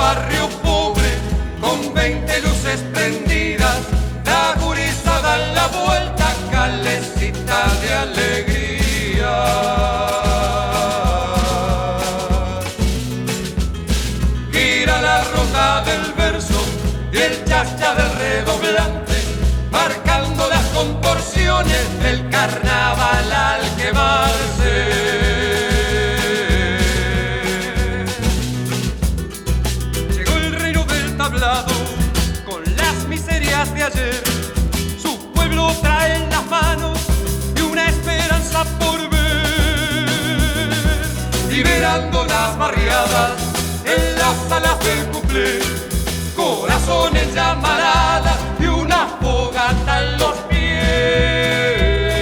barrio pobre, con 20 luces prendidas, la gurizada en la vuelta, calecita de alegría. Gira la ronda del verso y el chascha del redoblante, marcando las contorsiones del carnaval al quemarse. Con las miserias de ayer, su pueblo trae en las manos y una esperanza por ver, liberando las barriadas en las salas del cuplé, corazones llamaradas y una fogata en los pies.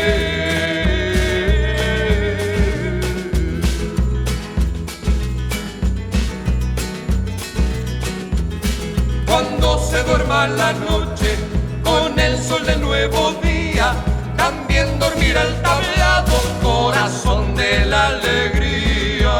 Cuando se duerma la noche con el sol del nuevo día, también dormirá el tablado, corazón de la alegría.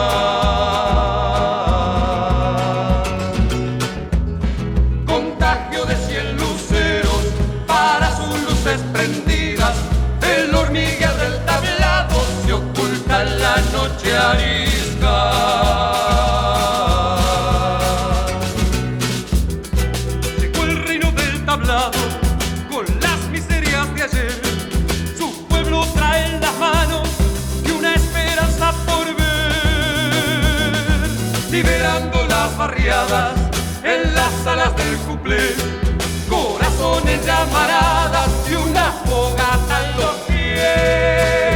Contagio de 100 luceros para sus luces prendidas, el hormigueo del tablado se oculta en la noche arisca. Con las miserias de ayer, su pueblo trae en las manos y una esperanza por ver, liberando las barriadas en las salas del cuplé, corazones llamaradas y una fogata en los pies.